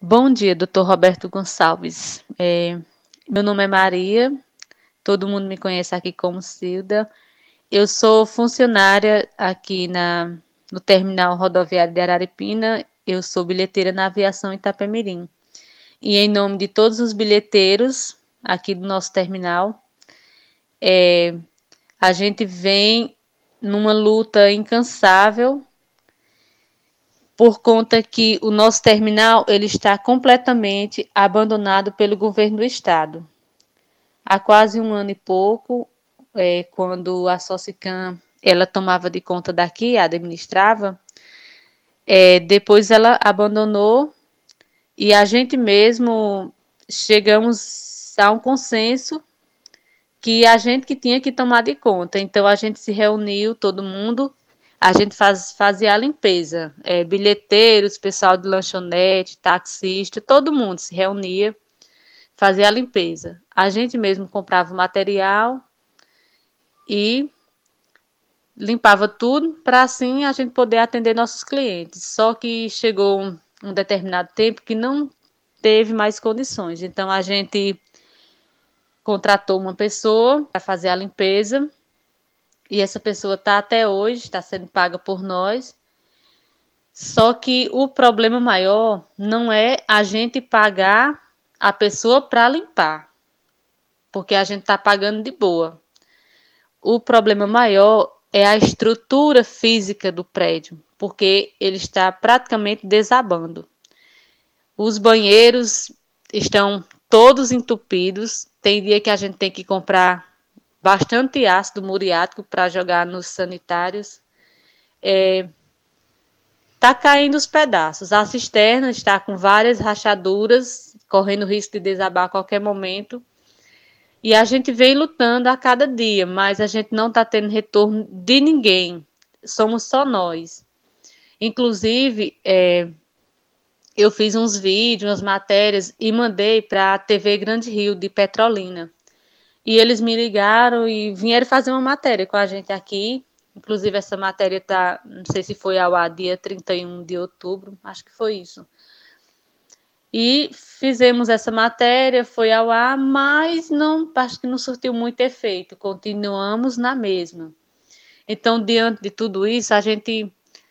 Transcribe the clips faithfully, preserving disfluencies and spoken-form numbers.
Bom dia, doutor Roberto Gonçalves. É, meu nome é Maria, todo mundo me conhece aqui como Cilda. Eu sou funcionária aqui na, no terminal rodoviário de Araripina. Eu sou bilheteira na aviação Itapemirim. E em nome de todos os bilheteiros aqui do nosso terminal, é, a gente vem numa luta incansável por conta que o nosso terminal ele está completamente abandonado pelo governo do estado. Há quase um ano e pouco, é, quando a Socicam ela tomava de conta daqui, administrava, é, depois ela abandonou e a gente mesmo chegamos a um consenso que a gente que tinha que tomar de conta. Então a gente se reuniu, todo mundo, a gente faz, fazia a limpeza, é, bilheteiros, pessoal de lanchonete, taxista, todo mundo se reunia, fazia a limpeza. A gente mesmo comprava o material e limpava tudo para assim a gente poder atender nossos clientes. Só que chegou um, um determinado tempo que não teve mais condições. Então a gente contratou uma pessoa para fazer a limpeza e essa pessoa está até hoje, está sendo paga por nós. Só que o problema maior não é a gente pagar a pessoa para limpar, porque a gente está pagando de boa. O problema maior é a estrutura física do prédio, porque ele está praticamente desabando. Os banheiros estão todos entupidos. Tem dia que a gente tem que comprar bastante ácido muriático para jogar nos sanitários. É, tá caindo os pedaços. A cisterna está com várias rachaduras, correndo risco de desabar a qualquer momento. E a gente vem lutando a cada dia, mas a gente não está tendo retorno de ninguém. Somos só nós. Inclusive, é, eu fiz uns vídeos, umas matérias e mandei para a T V Grande Rio de Petrolina. E eles me ligaram e vieram fazer uma matéria com a gente aqui. Inclusive, essa matéria está, não sei se foi ao ar dia trinta e um de outubro, acho que foi isso. E fizemos essa matéria, foi ao ar, mas não, acho que não surtiu muito efeito, continuamos na mesma. Então, diante de tudo isso, a gente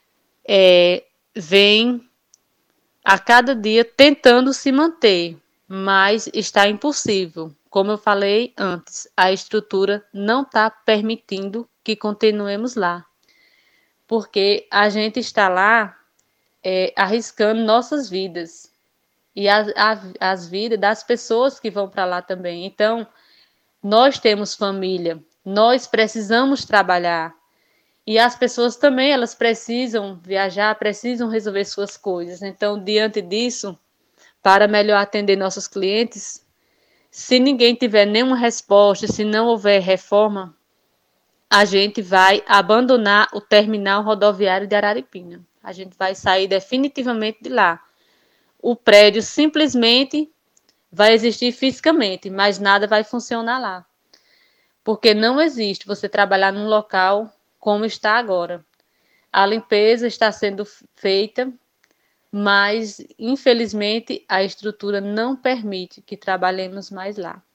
é, vem a cada dia tentando se manter, mas está impossível. Como eu falei antes, a estrutura não está permitindo que continuemos lá, porque a gente está lá é, arriscando nossas vidas e as, as vidas das pessoas que vão para lá também. Então, nós temos família, nós precisamos trabalhar e as pessoas também, elas precisam viajar, precisam resolver suas coisas. Então, diante disso, para melhor atender nossos clientes, se ninguém tiver nenhuma resposta, se não houver reforma, a gente vai abandonar o terminal rodoviário de Araripina. A gente vai sair definitivamente de lá. O prédio simplesmente vai existir fisicamente, mas nada vai funcionar lá. Porque não existe você trabalhar num local como está agora. A limpeza está sendo feita, mas infelizmente a estrutura não permite que trabalhemos mais lá.